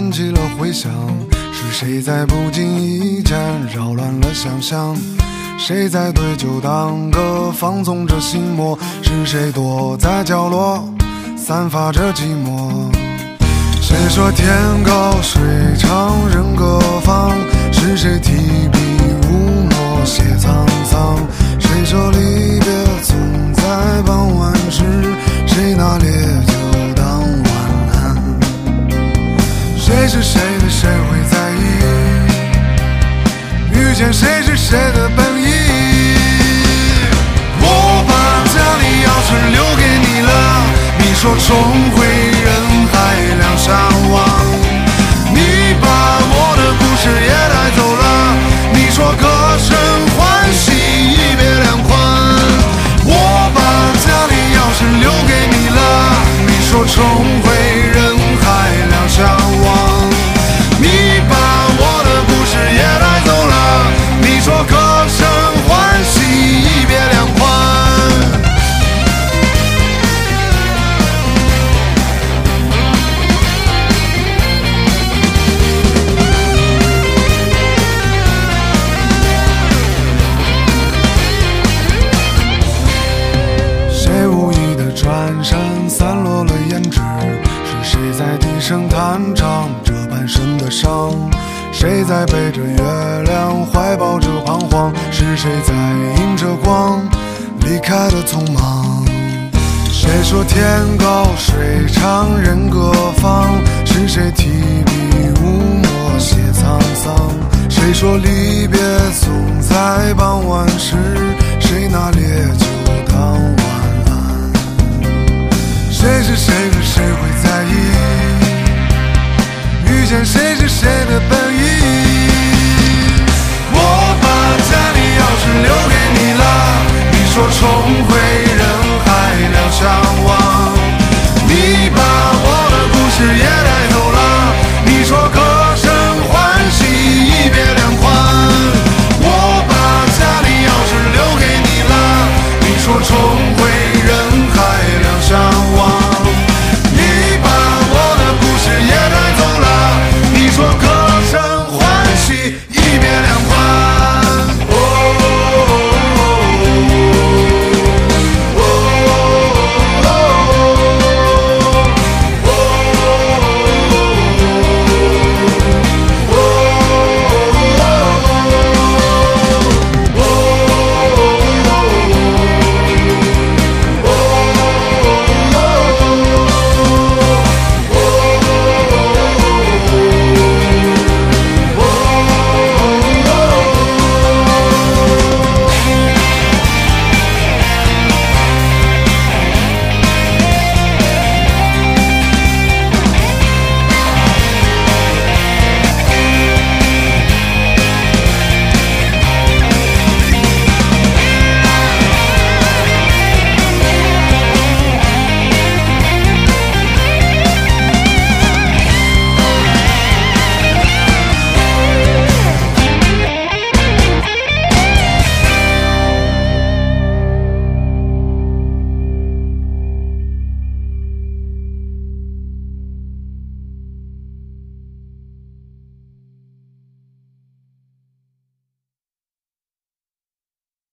引起了回响，是谁在不经意间扰乱了想象？谁在对酒当歌放纵着心魔？是谁躲在角落散发着寂寞？谁说天高水长人各方？是谁提笔无墨写沧桑？谁说离别总在傍晚时？谁拿烈酒当晚安？谁是谁的谁会在意？遇见谁是谁的本意？我把家里钥匙留给你了，你说重回人海两相望。你把我的故事也带走了，你说歌声欢喜一别两宽。我把家里钥匙留给你了，你说重回人海两相望。你把我的故事也带走了，你说歌声欢喜一别两宽。谁无意的转身散落了胭脂？是谁在低声弹唱这半生的伤？谁在背着月亮怀抱着彷徨？是谁在迎着光离开的匆忙？谁说天高水长人各方？是谁提笔无墨写沧桑？谁说离别总在傍晚时？谁拿烈酒当晚安？谁是谁的谁会在意？遇见谁是谁的本意？我把家里钥匙留给你了，你说重回人海两相望。